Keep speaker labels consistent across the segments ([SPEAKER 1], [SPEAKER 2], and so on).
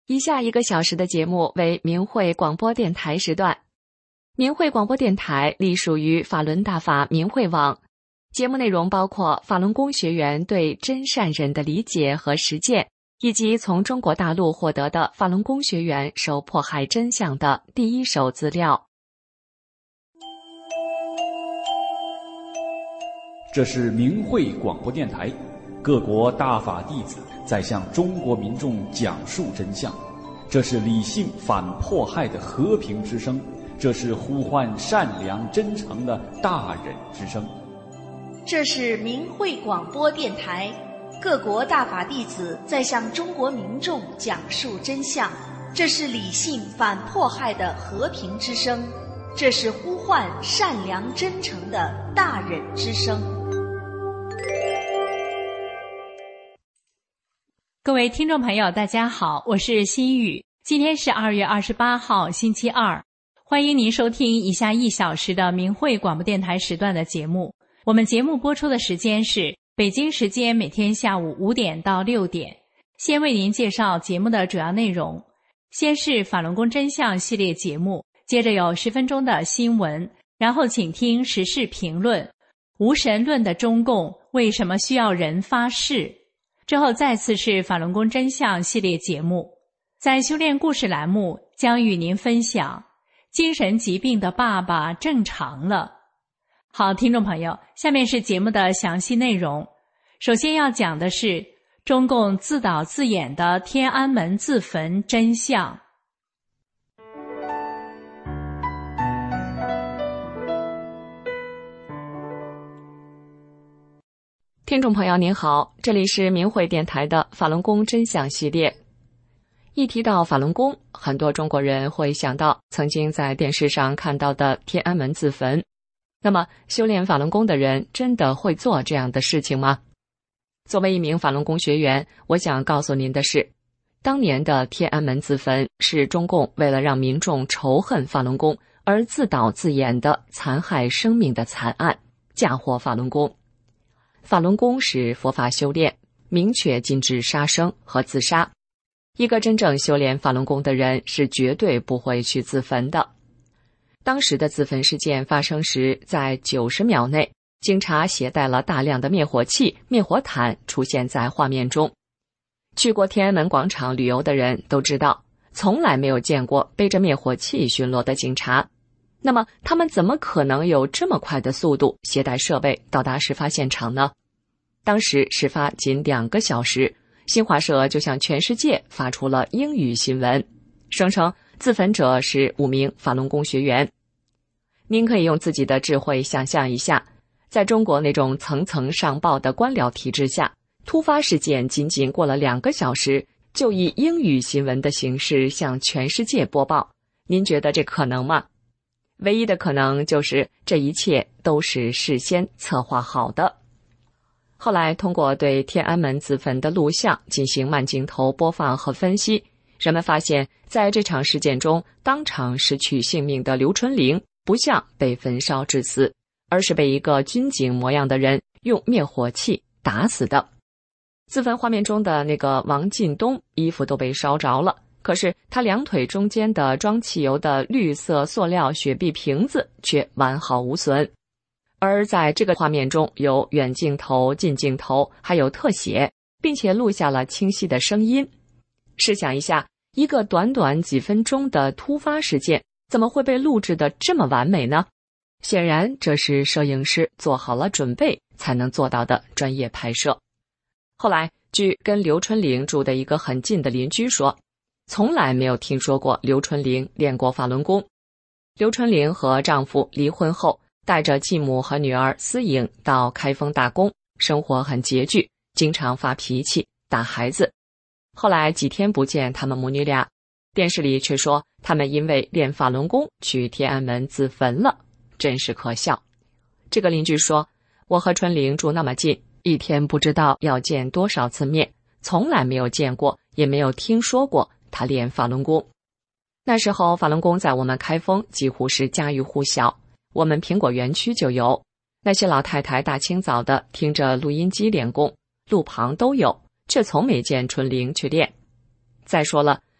[SPEAKER 1] 以下1个小时的节目为明慧广播电台时段。明慧广播电台隶属于法轮大法明慧网，节目内容包括法轮功学员对真善忍的理解和实践，以及从中国大陆获得的法轮功学员受迫害真相的第一手资料。
[SPEAKER 2] 这是明慧广播电台，各国大法弟子在向中国民众讲述真相，这是理性反迫害的和平之声，这是呼唤善良真诚的大忍之声。
[SPEAKER 3] 这是明慧广播电台，各国大法弟子在向中国民众讲述真相，这是理性反迫害的和平之声，这是呼唤善良真诚的大忍之声。
[SPEAKER 4] 各位听众朋友大家好，我是心雨，今天是2月28号星期二，欢迎您收听以下1小时的明慧广播电台时段的节目。我们节目播出的时间是北京时间每天下午5点到6点。先为您介绍节目的主要内容，先是法轮功真相系列节目，接着有10分钟的新闻，然后请听时事评论，无神论的中共为什么需要人发誓，之后再次是法轮功真相系列节目。在修炼故事栏目将与您分享精神疾病的爸爸正常了。好，听众朋友，下面是节目的详细内容。首先要讲的是中共自导自演的天安门自焚真相。
[SPEAKER 1] 听众朋友您好，这里是明慧电台的法轮功真相系列。一提到法轮功，很多中国人会想到曾经在电视上看到的天安门自焚。那么修炼法轮功的人真的会做这样的事情吗？作为一名法轮功学员，我想告诉您的是，当年的天安门自焚是中共为了让民众仇恨法轮功而自导自演的残害生命的惨案，嫁祸法轮功。法轮功是佛法修炼，明确禁止杀生和自杀。一个真正修炼法轮功的人是绝对不会去自焚的。当时的自焚事件发生时，在90秒内，警察携带了大量的灭火器、灭火毯出现在画面中。去过天安门广场旅游的人都知道，从来没有见过背着灭火器巡逻的警察。那么他们怎么可能有这么快的速度携带设备到达事发现场呢？当时事发仅2个小时，新华社就向全世界发出了英语新闻，声称自焚者是5名法轮功学员。您可以用自己的智慧想象一下，在中国那种层层上报的官僚体制下，突发事件仅仅过了2个小时，就以英语新闻的形式向全世界播报，您觉得这可能吗？唯一的可能就是这一切都是事先策划好的。后来通过对天安门自焚的录像进行慢镜头播放和分析，人们发现在这场事件中当场失去性命的刘春玲不像被焚烧致死，而是被一个军警模样的人用灭火器打死的。自焚画面中的那个王进东衣服都被烧着了，可是他2腿中间的装汽油的绿色塑料雪碧瓶子却完好无损。而在这个画面中有远镜头、近镜头，还有特写，并且录下了清晰的声音。试想一下，一个短短几分钟的突发事件，怎么会被录制得这么完美呢？显然这是摄影师做好了准备才能做到的专业拍摄。后来据跟刘春玲住的一个很近的邻居说，从来没有听说过刘春玲练过法轮功。刘春玲和丈夫离婚后，带着继母和女儿思颖到开封打工，生活很拮据，经常发脾气打孩子。后来几天不见他们母女俩，电视里却说他们因为练法轮功去天安门自焚了，真是可笑。这个邻居说，我和春玲住那么近，一天不知道要见多少次面，从来没有见过，也没有听说过他练法轮功。那时候法轮功在我们开封几乎是家喻户晓，我们苹果园区就有，那些老太太大清早的听着录音机练功，路旁都有，却从没见春玲去练。再说了，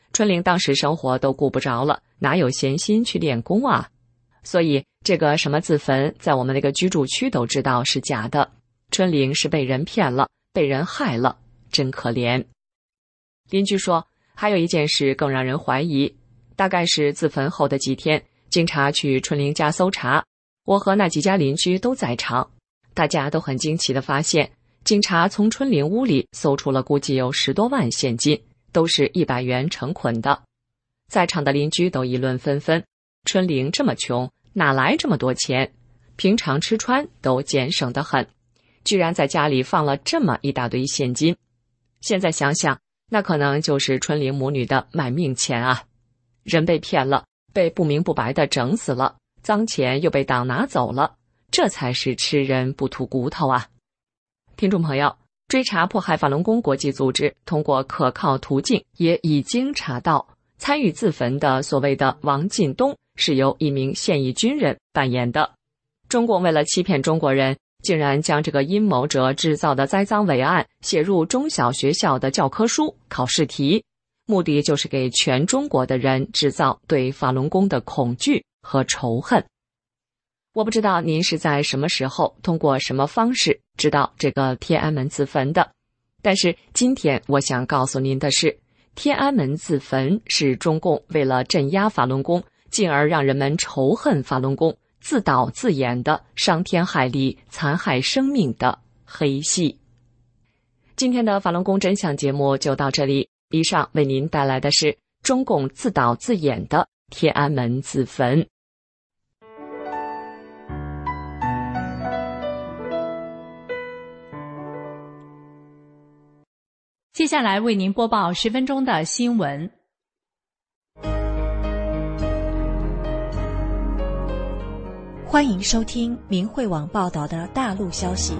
[SPEAKER 1] 春玲当时生活都顾不着了，哪有闲心去练功啊？所以这个什么自焚，在我们那个居住区都知道是假的。春玲是被人骗了，被人害了，真可怜。邻居说，还有一件事更让人怀疑，大概是自焚后的几天，警察去春玲家搜查，我和那几家邻居都在场，大家都很惊奇地发现，警察从春玲屋里搜出了估计有10多万现金，都是100元成捆的。在场的邻居都议论纷纷，春玲这么穷，哪来这么多钱？平常吃穿都俭省得很，居然在家里放了这么一大堆现金。现在想想，那可能就是春玲母女的卖命钱啊！人被骗了，被不明不白的整死了，脏钱又被党拿走了，这才是吃人不吐骨头啊！听众朋友，追查迫害法轮功国际组织通过可靠途径也已经查到，参与自焚的所谓的王进东是由一名现役军人扮演的。中共为了欺骗中国人，竟然将这个阴谋者制造的栽赃伪案写入中小学校的教科书、考试题，目的就是给全中国的人制造对法轮功的恐惧和仇恨。我不知道您是在什么时候通过什么方式知道这个天安门自焚的，但是今天我想告诉您的是，天安门自焚是中共为了镇压法轮功，进而让人们仇恨法轮功，自导自演的伤天害理、残害生命的黑戏。今天的法轮功真相节目就到这里，以上为您带来的是中共自导自演的天安门自焚。
[SPEAKER 4] 接下来为您播报10分钟的新闻。
[SPEAKER 5] 欢迎收听明慧网报道的大陆消息。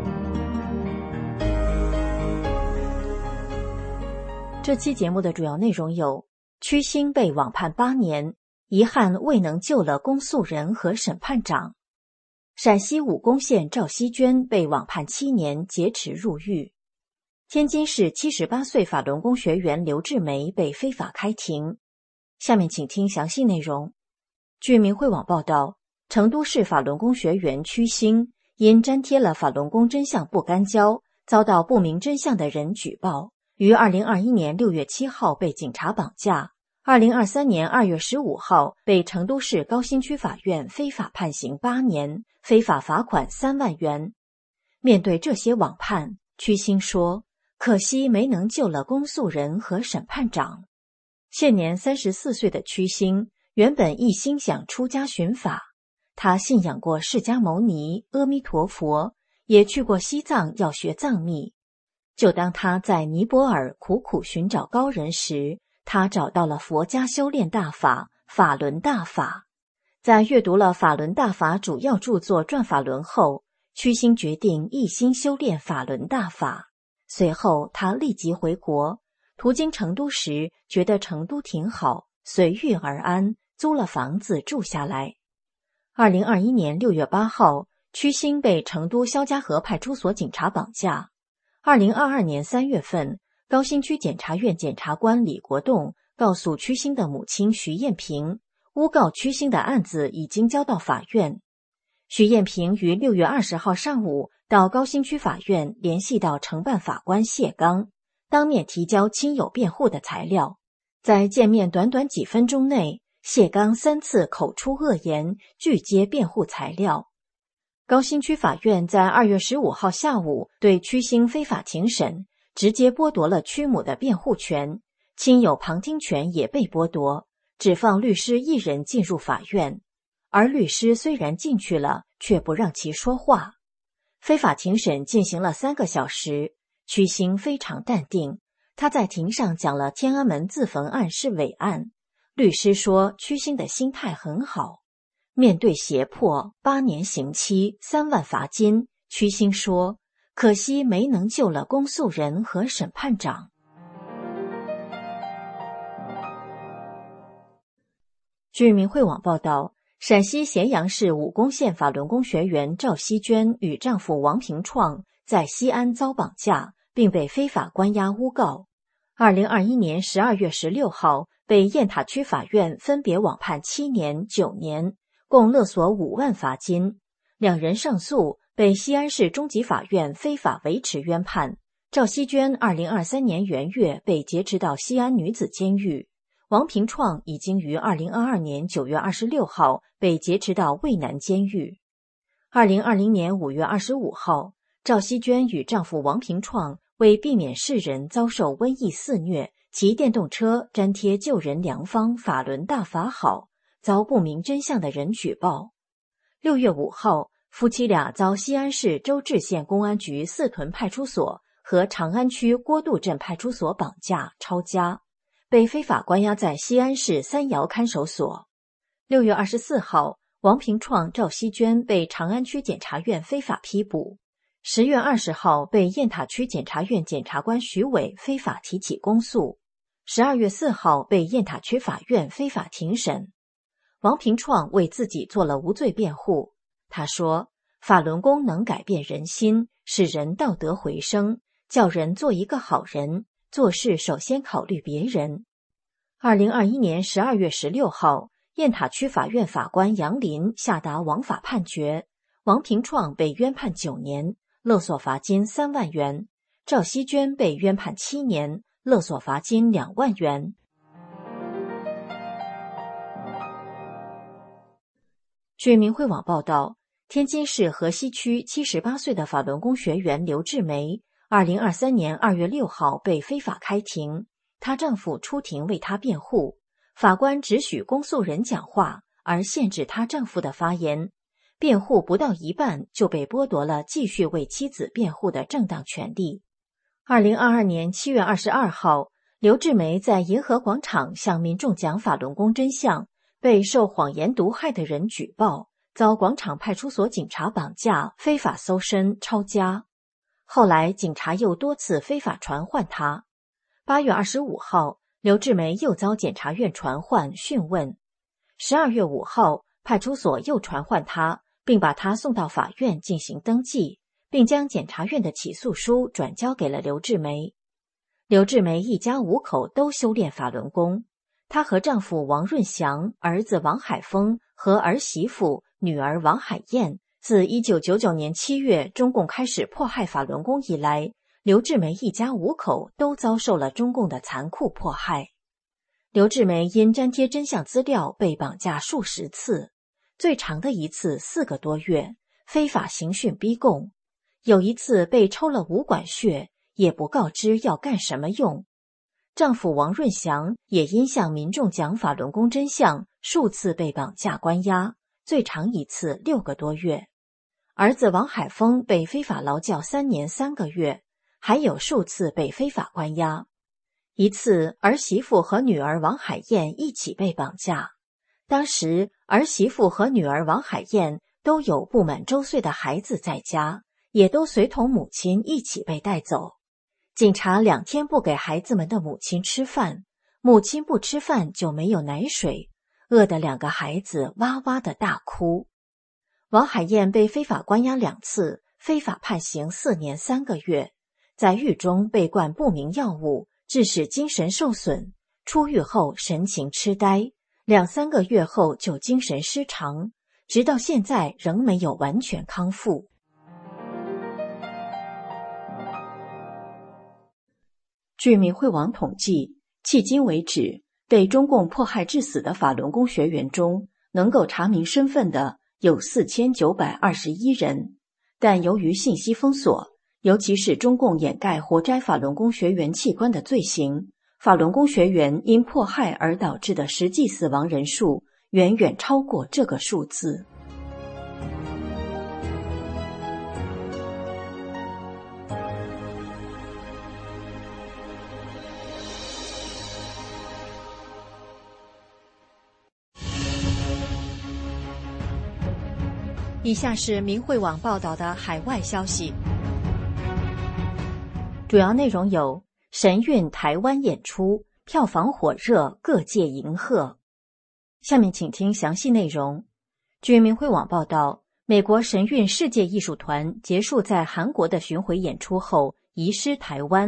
[SPEAKER 5] 这期节目的主要内容有：曲星被网判8年，遗憾未能救了公诉人和审判长；陕西武功县赵希娟被网判7年，劫持入狱；天津市78岁法轮功学员刘志梅被非法开庭。下面请听详细内容。据明慧网报道，成都市法轮功学员曲星因粘贴了法轮功真相不干胶，遭到不明真相的人举报，于2021年6月7号被警察绑架，2023年2月15号被成都市高新区法院非法判刑8年，非法罚款3万元。面对这些网判，曲星说，可惜没能救了公诉人和审判长。现年34岁的曲星原本一心想出家寻法，他信仰过释迦牟尼、阿弥陀佛，也去过西藏要学藏密。就当他在尼泊尔苦苦寻找高人时，他找到了佛家修炼大法法轮大法。在阅读了法轮大法主要著作《转法轮》后，曲星决定一心修炼法轮大法。随后他立即回国，途经成都时觉得成都挺好，随遇而安，租了房子住下来。2021年6月8号，曲星被成都肖家河派出所警察绑架。2022年3月份，高新区检察院检察官李国栋告诉曲星的母亲徐艳萍，诬告曲星的案子已经交到法院。徐艳萍于6月20号上午到高新区法院联系到承办法官谢刚，当面提交亲友辩护的材料。在见面短短几分钟内，谢刚3次口出恶言，拒接辩护材料。高新区法院在2月15号下午对曲星非法庭审，直接剥夺了曲母的辩护权，亲友旁听权也被剥夺，只放律师一人进入法院。而律师虽然进去了，却不让其说话。非法庭审进行了3个小时，曲星非常淡定，他在庭上讲了天安门自焚案是伪案。律师说曲星的心态很好。面对胁迫8年刑期3万罚金，曲星说，可惜没能救了公诉人和审判长。据明慧网报道，陕西咸阳市武功县法轮功学员赵希娟与丈夫王平创在西安遭绑架，并被非法关押诬告。 2021年12月16号被雁塔区法院分别网判7年、9年，共勒索5万罚金。两人上诉，被西安市中级法院非法维持冤判。赵锡娟2023年元月被劫持到西安女子监狱，王平创已经于2022年9月26号被劫持到渭南监狱。2020年5月25号，赵锡娟与丈夫王平创为避免世人遭受瘟疫肆虐，骑电动车粘贴救人良方法轮大法好，遭不明真相的人举报。6月5号，夫妻俩遭西安市周至县公安局四屯派出所和长安区郭渡镇派出所绑架抄家，被非法关押在西安市三窑看守所。6月24号，王平创、赵锡娟被长安区检察院非法批捕。10月20号，被雁塔区检察院检察官徐伟非法提起公诉。12月4号，被雁塔区法院非法庭审。王平创为自己做了无罪辩护，他说：“法轮功能改变人心，使人道德回升，叫人做一个好人，做事首先考虑别人。”2021年12月16号，雁塔区法院法官杨林下达枉法判决，王平创被冤判9年，勒索罚金3万元；赵锡娟被冤判7年，勒索罚金2万元。据明慧网报道，天津市河西区78岁的法轮功学员刘志梅2023年2月6号被非法开庭，她丈夫出庭为她辩护，法官只许公诉人讲话，而限制她丈夫的发言，辩护不到一半就被剥夺了继续为妻子辩护的正当权利。2022年7月22号，刘志梅在银河广场向民众讲法轮功真相，被受谎言毒害的人举报，遭广场派出所警察绑架、非法搜身、抄家。后来警察又多次非法传唤他。8月25号，刘志梅又遭检察院传唤讯问。12月5号，派出所又传唤他，并把他送到法院进行登记，并将检察院的起诉书转交给了刘志梅。刘志梅一家5口都修炼法轮功，她和丈夫王润祥、儿子王海峰和儿媳妇、女儿王海燕，自1999年7月中共开始迫害法轮功以来，刘志梅一家5口都遭受了中共的残酷迫害。刘志梅因粘贴真相资料被绑架数十次，最长的一次4个多月，非法刑讯逼供，有一次被抽了5管血，也不告知要干什么用。丈夫王润祥也因向民众讲法轮功真相，数次被绑架关押，最长一次6个多月。儿子王海峰被非法劳教3年3个月，还有数次被非法关押。一次，儿媳妇和女儿王海燕一起被绑架，当时儿媳妇和女儿王海燕都有不满周岁的孩子在家，也都随同母亲一起被带走。警察2天不给孩子们的母亲吃饭，母亲不吃饭就没有奶水，饿得2个孩子哇哇的大哭。王海燕被非法关押2次，非法判刑4年3个月，在狱中被灌不明药物，致使精神受损，出狱后神情痴呆，2-3个月后就精神失常，直到现在仍没有完全康复。据明慧网统计，迄今为止，被中共迫害致死的法轮功学员中，能够查明身份的有4921人，但由于信息封锁，尤其是中共掩盖活摘法轮功学员器官的罪行，法轮功学员因迫害而导致的实际死亡人数远远超过这个数字。以下是明慧网报道的海外消息，主要内容有：神韵台湾演出票房火热，各界迎贺。下面请听详细内容。据明慧网报道，美国神韵世界艺术团结束在韩国的巡回演出后，移师台湾，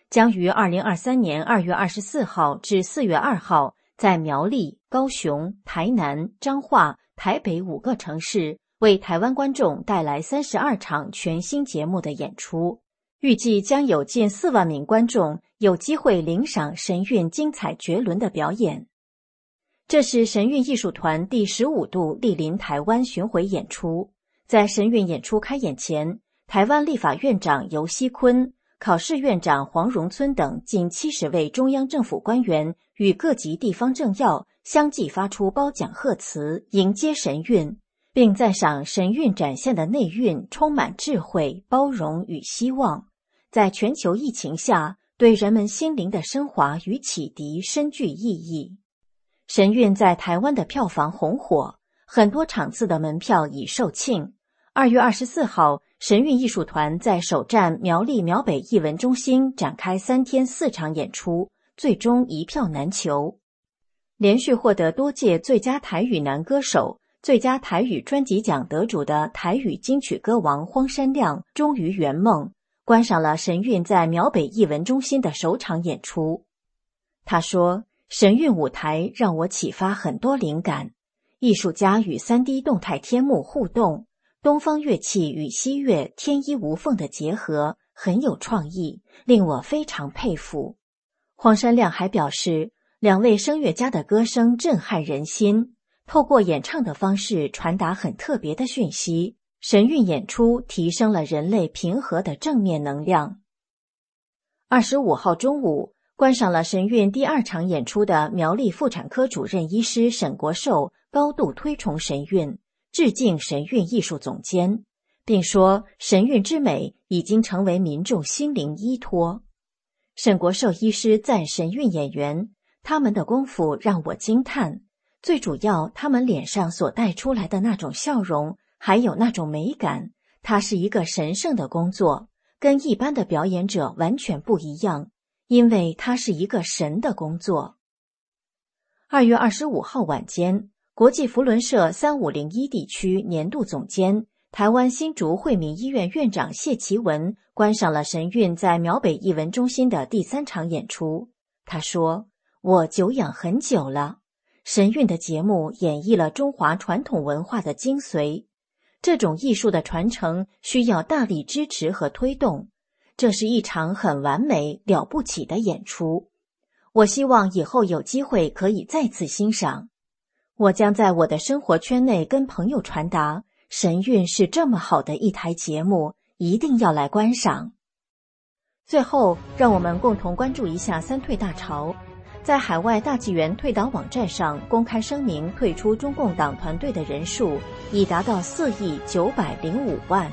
[SPEAKER 5] 将于2023年2月24号至4月2号在苗栗、高雄、台南、彰化、台北5个城市为台湾观众带来32场全新节目的演出，预计将有近4万名观众有机会领赏神韵精彩绝伦的表演。这是神韵艺术团第15度莅临台湾巡回演出。在神韵演出开演前，台湾立法院长游锡堃、考试院长黄荣村等近70位中央政府官员与各级地方政要相继发出褒奖贺词，迎接神韵，并赞赏神韵展现的内蕴充满智慧、包容与希望，在全球疫情下对人们心灵的升华与启迪深具意义。神韵在台湾的票房红火，很多场次的门票已售罄。2月24号，神韵艺术团在首站苗栗苗北艺文中心展开3天4场演出，最终一票难求。连续获得多届最佳台语男歌手、最佳台语专辑奖得主的台语金曲歌王荒山亮终于圆梦，观赏了神韵在苗北艺文中心的首场演出。他说，神韵舞台让我启发很多灵感，艺术家与 3D 动态天幕互动，东方乐器与西乐天衣无缝的结合很有创意，令我非常佩服。荒山亮还表示，2位声乐家的歌声震撼人心，透过演唱的方式传达很特别的讯息，神韵演出提升了人类平和的正面能量。25号中午，观赏了神韵第2场演出的苗栗妇产科主任医师沈国寿高度推崇神韵，致敬神韵艺术总监，并说神韵之美已经成为民众心灵依托。沈国寿医师赞神韵演员，他们的功夫让我惊叹，最主要他们脸上所带出来的那种笑容，还有那种美感，它是一个神圣的工作，跟一般的表演者完全不一样，因为它是一个神的工作。2月25号晚间，国际扶轮社3501地区年度总监、台湾新竹惠民医院院长谢其文观赏了神韵在苗北艺文中心的第3场演出。他说，我久仰很久了，神韵的节目演绎了中华传统文化的精髓，这种艺术的传承需要大力支持和推动，这是一场很完美了不起的演出，我希望以后有机会可以再次欣赏。我将在我的生活圈内跟朋友传达，神韵是这么好的一台节目，一定要来观赏。最后，让我们共同关注一下3退大潮。在海外大纪元退党网站上公开声明退出中共党团队的人数已达到4亿905万。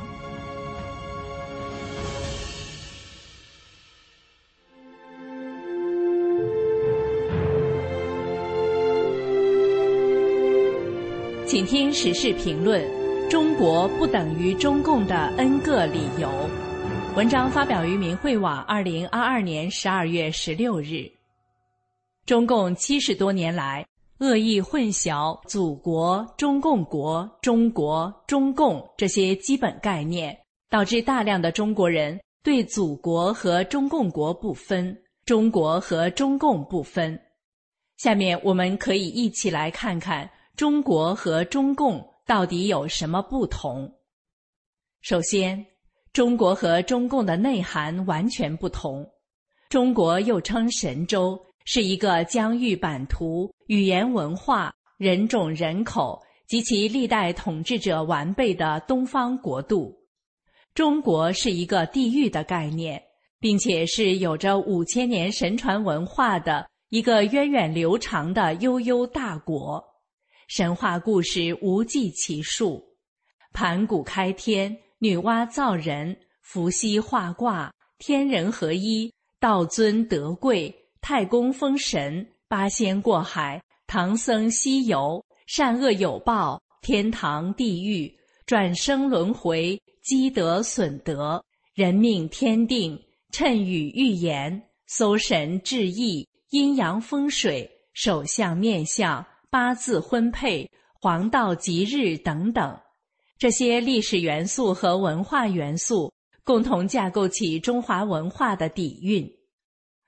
[SPEAKER 4] 请听时事评论：中国不等于中共的 N 个理由。文章发表于明慧网2022年12月16日。中共70多年来恶意混淆祖国、中共国、中国、中共这些基本概念，导致大量的中国人对祖国和中共国不分，中国和中共不分。下面我们可以一起来看看中国和中共到底有什么不同。首先，中国和中共的内涵完全不同。中国又称神州，是一个疆域版图、语言文化、人种人口及其历代统治者完备的东方国度。中国是一个地域的概念，并且是有着5000年神传文化的一个源远流长的悠悠大国。神话故事无计其数，盘古开天，女娲造人，伏羲画卦，天人合一，道尊德贵，太公封神，八仙过海，唐僧西游，善恶有报，天堂地狱，转生轮回，积德损德，人命天定，谶语预言，搜神致意，阴阳风水，手相面相，八字婚配，黄道吉日等等。这些历史元素和文化元素共同架构起中华文化的底蕴。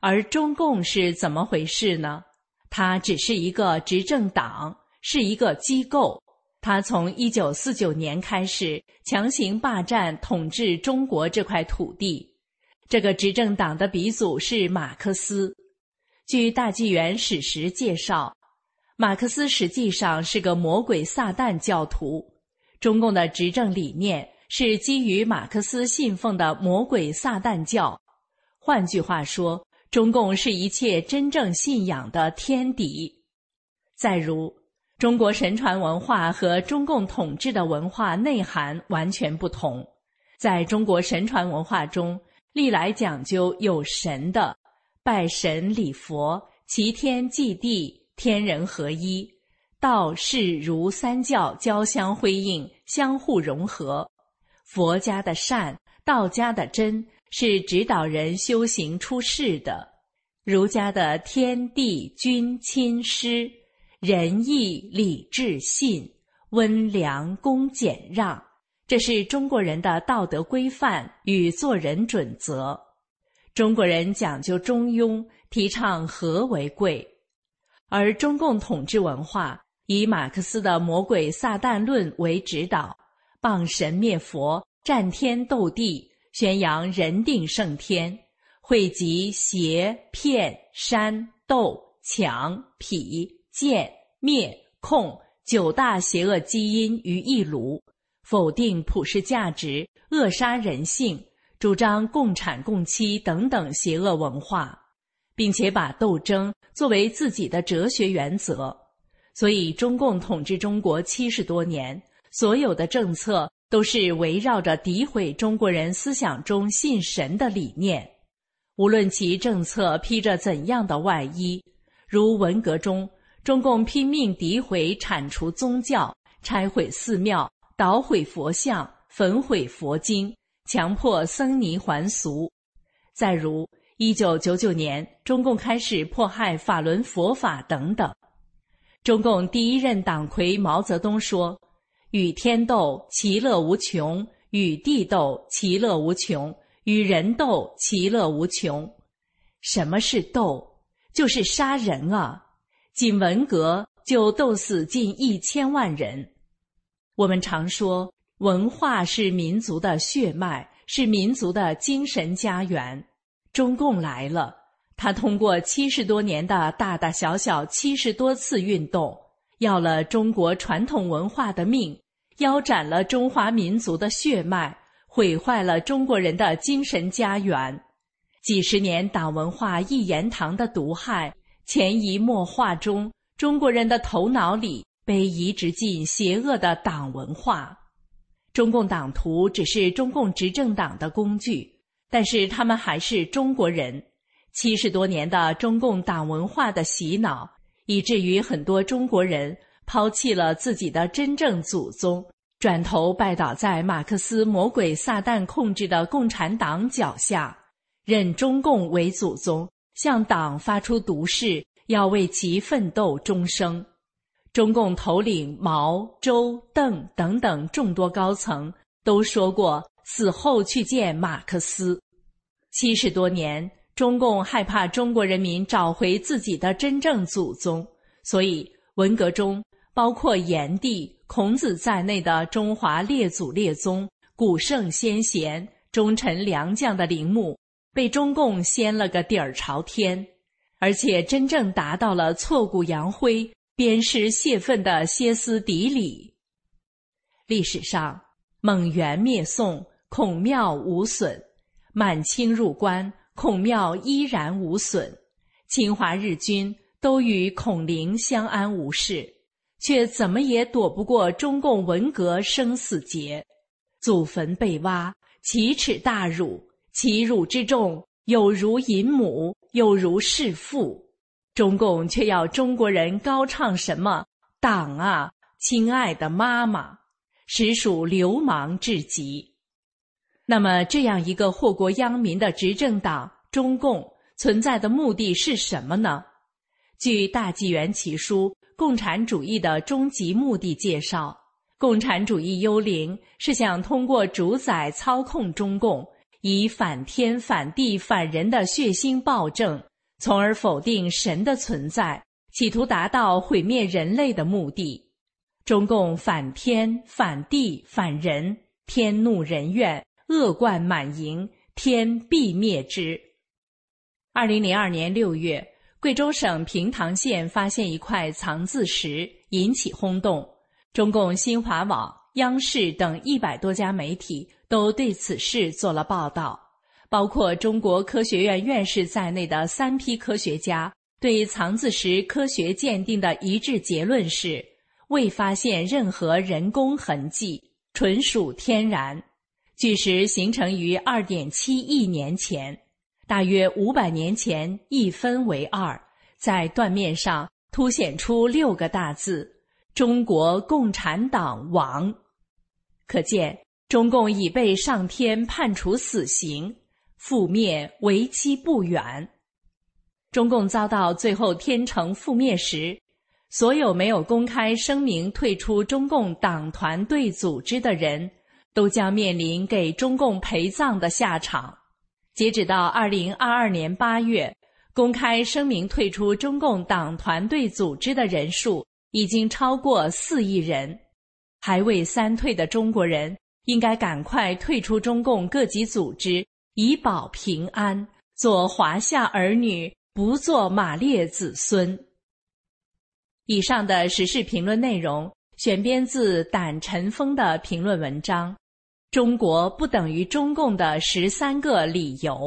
[SPEAKER 4] 而中共是怎么回事呢？它只是一个执政党，是一个机构。它从1949年开始强行霸占统治中国这块土地。这个执政党的鼻祖是马克思。据大纪元史实介绍，马克思实际上是个魔鬼撒旦教徒。中共的执政理念是基于马克思信奉的魔鬼撒旦教。换句话说，中共是一切真正信仰的天敌。再如，中国神传文化和中共统治的文化内涵完全不同。在中国神传文化中，历来讲究有神的，拜神礼佛，齐天祭地，天人合一，道释儒三教交相辉映，相互融合。佛家的善，道家的真，是指导人修行出世的。儒家的天地君亲师，仁义礼智信，温良恭俭让，这是中国人的道德规范与做人准则。中国人讲究中庸，提倡和为贵。而中共统治文化以马克思的魔鬼撒旦论为指导，谤神灭佛，战天斗地，宣扬人定胜天，汇集邪骗煽斗抢痞贱灭控9大邪恶基因于一炉，否定普世价值，扼杀人性，主张共产共妻等等邪恶文化，并且把斗争作为自己的哲学原则。所以中共统治中国70多年，所有的政策都是围绕着诋毁中国人思想中信神的理念。无论其政策披着怎样的外衣，如文革中，中共拼命诋毁铲除宗教，拆毁寺庙，捣毁佛像，焚毁佛经，强迫僧尼还俗。再如1999年，中共开始迫害法轮佛法等等。中共第一任党魁毛泽东说，与天斗，其乐无穷；与地斗，其乐无穷；与人斗，其乐无穷。什么是斗？就是杀人啊！仅文革就斗死近1000万人。我们常说，文化是民族的血脉，是民族的精神家园。中共来了，他通过70多年的大大小小70多次运动，要了中国传统文化的命，腰斩了中华民族的血脉，毁坏了中国人的精神家园。几十年党文化一言堂的毒害，潜移默化中，中国人的头脑里被移植进邪恶的党文化。中共党徒只是中共执政党的工具，但是他们还是中国人。70多年的中共党文化的洗脑，以至于很多中国人抛弃了自己的真正祖宗，转头拜倒在马克思魔鬼撒旦控制的共产党脚下，认中共为祖宗，向党发出毒誓，要为其奋斗终生。中共头领毛、周、邓等等众多高层都说过死后去见马克思。70多年，中共害怕中国人民找回自己的真正祖宗，所以文革中包括炎帝、孔子在内的中华列祖列宗、古圣先贤、忠臣良将的陵墓被中共掀了个底儿朝天，而且真正达到了挫骨扬灰、鞭尸泄愤的歇斯底里。历史上，蒙元灭宋，孔庙无损；满清入关，孔庙依然无损；侵华日军都与孔陵相安无事，却怎么也躲不过中共文革生死劫。祖坟被挖，奇耻大辱，其辱之重，有如淫母，有如弑父。中共却要中国人高唱什么党啊，亲爱的妈妈，实属流氓至极。那么这样一个祸国殃民的执政党中共存在的目的是什么呢？据大纪元奇书《共产主义的终极目的》介绍，共产主义幽灵是想通过主宰操控中共，以反天反地反人的血腥暴政从而否定神的存在，企图达到毁灭人类的目的。中共反天、反地、反人，天怒人怨，恶贯满盈，天必灭之。2002年6月，贵州省平塘县发现一块藏字石，引起轰动。中共新华网、央视等100多家媒体都对此事做了报道，包括中国科学院院士在内的3批科学家对藏字石科学鉴定的一致结论是，未发现任何人工痕迹，纯属天然。巨石形成于 2.7 亿年前，大约500年前一分为二，在断面上凸显出6个大字：中国共产党亡。可见中共已被上天判处死刑，覆灭为期不远。中共遭到最后天成覆灭时，所有没有公开声明退出中共党团队组织的人，都将面临给中共陪葬的下场。截止到2022年8月，公开声明退出中共党团队组织的人数已经超过4亿人。还未3退的中国人应该赶快退出中共各级组织，以保平安，做华夏儿女，不做马列子孙。以上的时事评论内容选编自胆尘封的评论文章《中国不等于中共的13个理由》。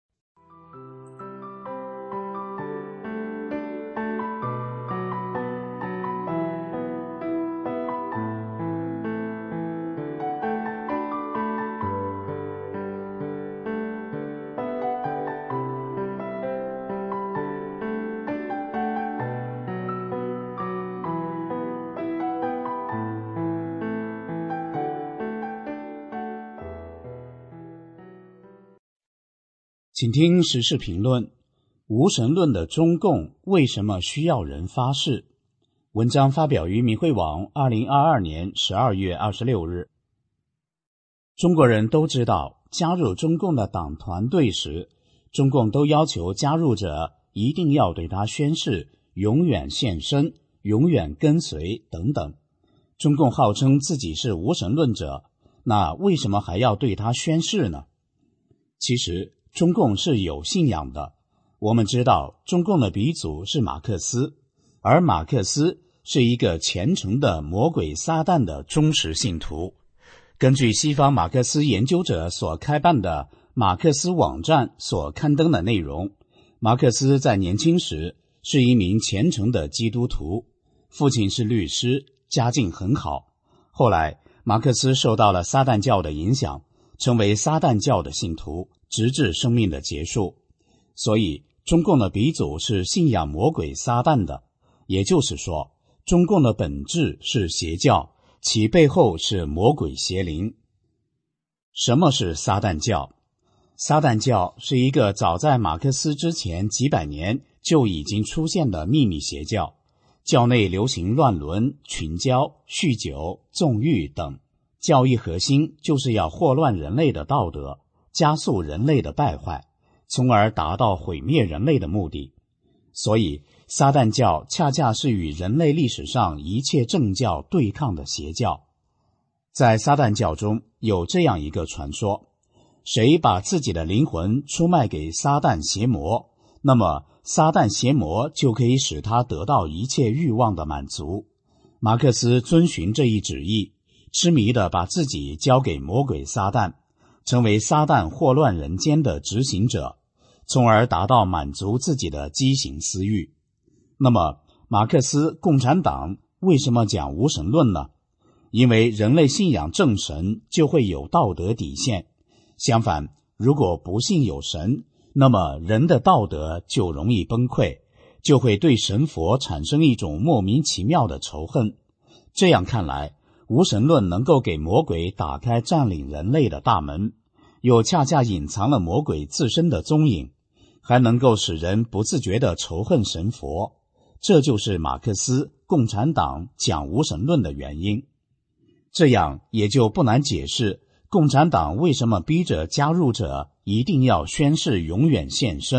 [SPEAKER 6] 请听时事评论：无神论的中共为什么需要人发誓？文章发表于民汇网2022年12月26日。中国人都知道，加入中共的党团队时，中共都要求加入者一定要对他宣誓永远献身、永远跟随等等。中共号称自己是无神论者，那为什么还要对他宣誓呢？其实中共是有信仰的。我们知道中共的鼻祖是马克思，而马克思是一个虔诚的魔鬼撒旦的忠实信徒。根据西方马克思研究者所开办的马克思网站所刊登的内容，马克思在年轻时是一名虔诚的基督徒，父亲是律师，家境很好。后来马克思受到了撒旦教的影响，成为撒旦教的信徒，直至生命的结束。所以中共的鼻祖是信仰魔鬼撒旦的，也就是说中共的本质是邪教，其背后是魔鬼邪灵。什么是撒旦教？撒旦教是一个早在马克思之前几百年就已经出现的秘密邪教，教内流行乱伦、群交、酗酒、纵欲等，教义核心就是要祸乱人类的道德，加速人类的败坏，从而达到毁灭人类的目的。所以撒旦教恰恰是与人类历史上一切正教对抗的邪教。在撒旦教中有这样一个传说，谁把自己的灵魂出卖给撒旦邪魔，那么撒旦邪魔就可以使他得到一切欲望的满足。马克思遵循这一旨意，痴迷地把自己交给魔鬼撒旦，成为撒旦祸乱人间的执行者，从而达到满足自己的畸形私欲。那么马克思共产党为什么讲无神论呢？因为人类信仰正神就会有道德底线，相反，如果不信有神，那么人的道德就容易崩溃，就会对神佛产生一种莫名其妙的仇恨。这样看来，无神论能够给魔鬼打开占领人类的大门，又恰恰隐藏了魔鬼自身的踪影，还能够使人不自觉地仇恨神佛。这就是马克思共产党讲无神论的原因。这样也就不难解释共产党为什么逼着加入者一定要宣誓永远献身、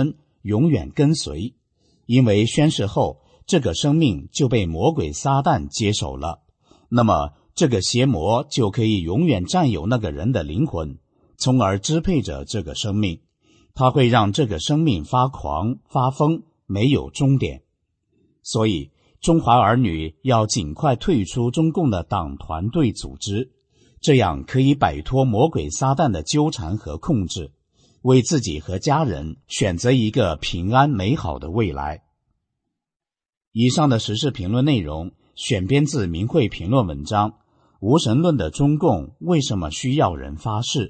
[SPEAKER 6] 永远跟随，因为宣誓后，这个生命就被魔鬼撒旦接手了。那么这个邪魔就可以永远占有那个人的灵魂，从而支配着这个生命。他会让这个生命发狂发疯，没有终点。所以中华儿女要尽快退出中共的党团队组织，这样可以摆脱魔鬼撒旦的纠缠和控制，为自己和家人选择一个平安美好的未来。以上的时事评论内容选编自明慧评论文章《无神论的中共为什么需要人发誓》。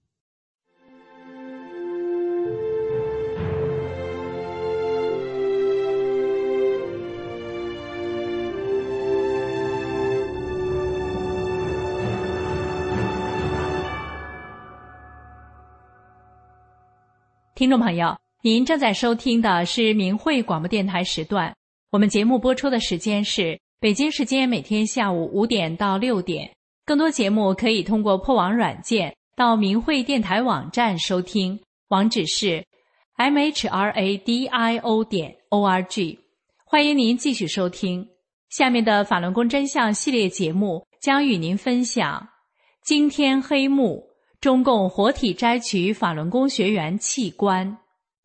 [SPEAKER 4] 听众朋友，您正在收听的是明慧广播电台时段，我们节目播出的时间是北京时间每天下午5点到6点。更多节目可以通过破网软件到明慧电台网站收听，网址是 mhradio.org。 欢迎您继续收听下面的法轮功真相系列节目，将与您分享惊天黑幕，中共活体摘取法轮功学员器官。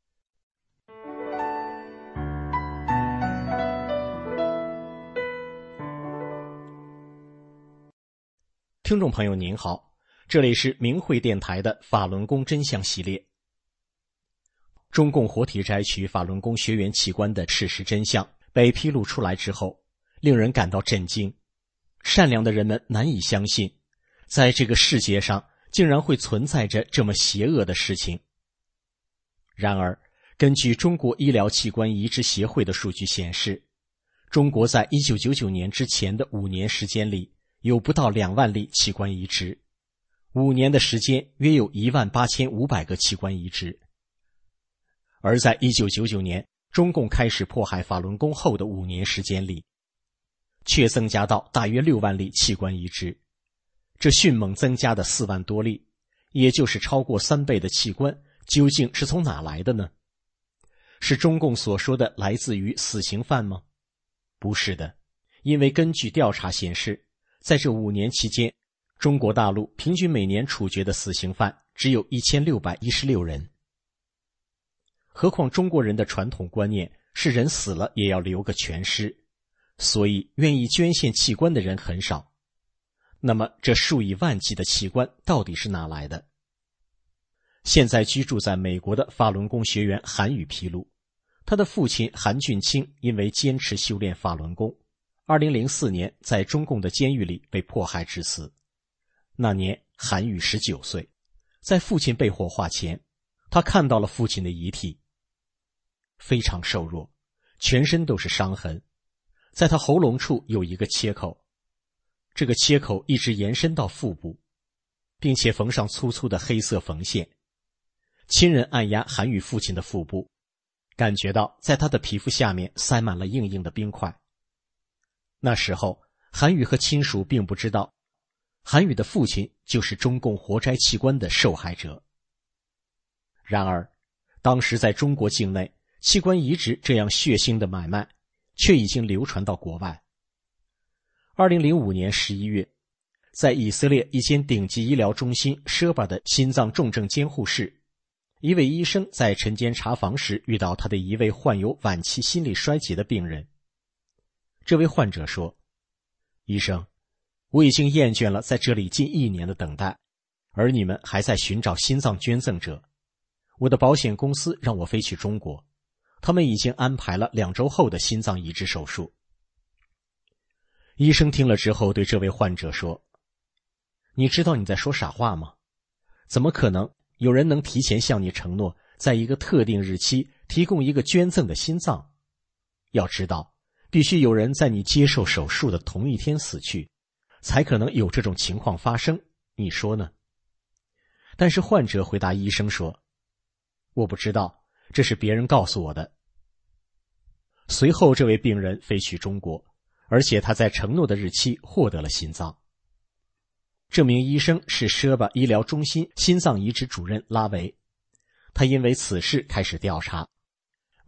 [SPEAKER 7] 听众朋友您好，这里是明慧电台的法轮功真相系列。中共活体摘取法轮功学员器官的事实真相被披露出来之后，令人感到震惊。善良的人们难以相信，在这个世界上竟然会存在着这么邪恶的事情。然而，根据中国医疗器官移植协会的数据显示，中国在1999年之前的5年时间里，有不到2万例器官移植，5年的时间约有18500个器官移植。而在1999年，中共开始迫害法轮功后的5年时间里，却增加到大约6万例器官移植。这迅猛增加的4万多例，也就是超过3倍的器官，究竟是从哪来的呢？是中共所说的来自于死刑犯吗？不是的，因为根据调查显示，在这5年期间，中国大陆平均每年处决的死刑犯只有1616人。何况中国人的传统观念是人死了也要留个全尸，所以愿意捐献器官的人很少。那么这数以万计的器官到底是哪来的？现在居住在美国的法轮功学员韩宇披露，他的父亲韩俊清因为坚持修炼法轮功，2004年在中共的监狱里被迫害致死。那年韩宇19岁，在父亲被火化前，他看到了父亲的遗体，非常瘦弱，全身都是伤痕，在他喉咙处有一个切口，这个切口一直延伸到腹部，并且缝上粗粗的黑色缝线。亲人按压韩宇父亲的腹部，感觉到在他的皮肤下面塞满了硬硬的冰块。那时候韩宇和亲属并不知道，韩宇的父亲就是中共活摘器官的受害者。然而当时在中国境内，器官移植这样血腥的买卖却已经流传到国外。2005年11月，在以色列一间顶级医疗中心舍巴的心脏重症监护室，一位医生在晨间查房时遇到他的一位患有晚期心力衰竭的病人。这位患者说：“医生，我已经厌倦了在这里近1年的等待，而你们还在寻找心脏捐赠者。我的保险公司让我飞去中国，他们已经安排了2周后的心脏移植手术。”医生听了之后对这位患者说：“你知道你在说傻话吗？怎么可能有人能提前向你承诺，在一个特定日期提供一个捐赠的心脏？要知道，必须有人在你接受手术的同一天死去，才可能有这种情况发生，你说呢？”但是患者回答医生说：“我不知道，这是别人告诉我的。”随后这位病人飞去中国，而且他在承诺的日期获得了心脏。这名医生是舍巴医疗中心心脏移植主任拉维，他因为此事开始调查，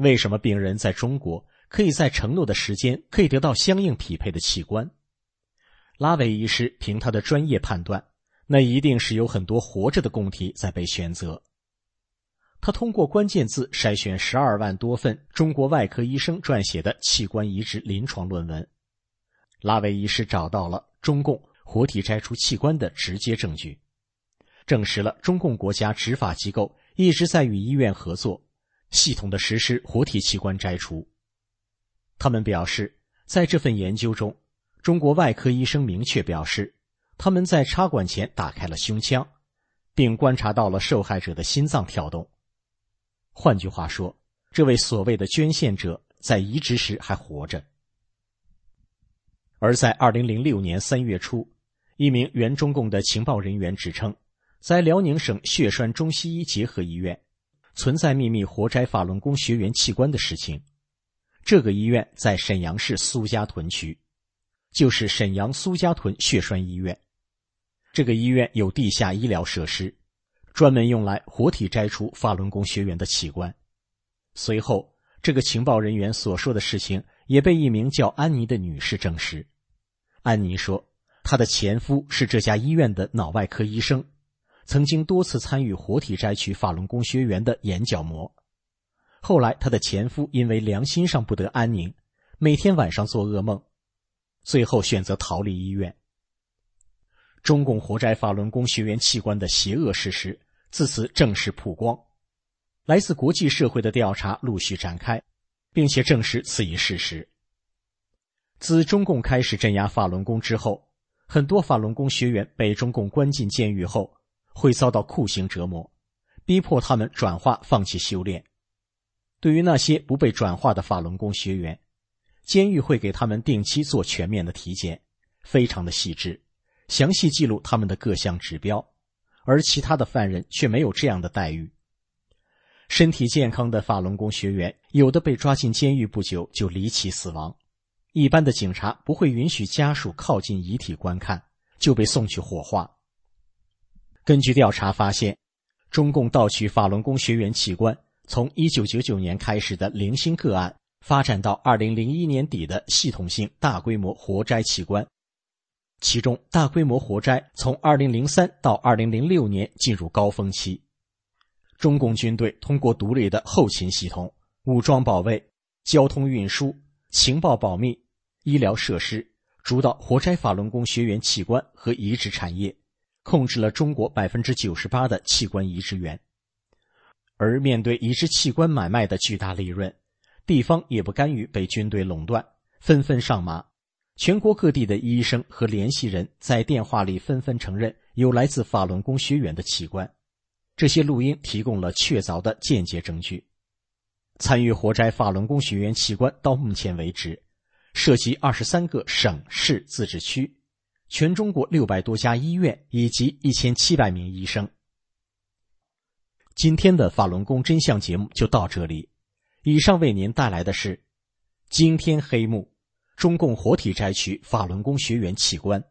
[SPEAKER 7] 为什么病人在中国可以在承诺的时间可以得到相应匹配的器官？拉维医师凭他的专业判断，那一定是有很多活着的供体在被选择。他通过关键字筛选12万多份中国外科医生撰写的器官移植临床论文，拉维医师找到了中共活体摘除器官的直接证据，证实了中共国家执法机构一直在与医院合作，系统地实施活体器官摘除。他们表示，在这份研究中，中国外科医生明确表示，他们在插管前打开了胸腔，并观察到了受害者的心脏跳动。换句话说，这位所谓的捐献者在移植时还活着。而在2006年3月初，一名原中共的情报人员指称，在辽宁省血栓中西医结合医院存在秘密活摘法轮功学员器官的事情。这个医院在沈阳市苏家屯区，就是沈阳苏家屯血栓医院。这个医院有地下医疗设施，专门用来活体摘除法轮功学员的器官。随后，这个情报人员所说的事情也被一名叫安妮的女士证实。安妮说，她的前夫是这家医院的脑外科医生，曾经多次参与活体摘取法轮功学员的眼角膜。后来她的前夫因为良心上不得安宁，每天晚上做噩梦，最后选择逃离医院。中共活摘法轮功学员器官的邪恶事实自此正式曝光，来自国际社会的调查陆续展开，并且证实此一事实。自中共开始镇压法轮功之后，很多法轮功学员被中共关进监狱后，会遭到酷刑折磨，逼迫他们转化放弃修炼。对于那些不被转化的法轮功学员，监狱会给他们定期做全面的体检，非常的细致，详细记录他们的各项指标，而其他的犯人却没有这样的待遇。身体健康的法轮功学员，有的被抓进监狱不久就离奇死亡，一般的警察不会允许家属靠近遗体观看，就被送去火化。根据调查发现，中共盗取法轮功学员器官从1999年开始的零星个案，发展到2001年底的系统性大规模活摘器官。其中大规模活摘从2003到2006年进入高峰期。中共军队通过独立的后勤系统、武装保卫、交通运输、情报保密、医疗设施，主导活摘法轮功学员器官和移植产业，控制了中国 98% 的器官移植源。而面对移植器官买卖的巨大利润，地方也不甘于被军队垄断，纷纷上马。全国各地的医生和联系人在电话里纷纷承认有来自法轮功学员的器官，这些录音提供了确凿的间接证据。参与活摘法轮功学员器官到目前为止，涉及23个省市自治区，全中国600多家医院以及1700名医生。今天的法轮功真相节目就到这里，以上为您带来的是惊天黑幕，中共活体摘取法轮功学员器官。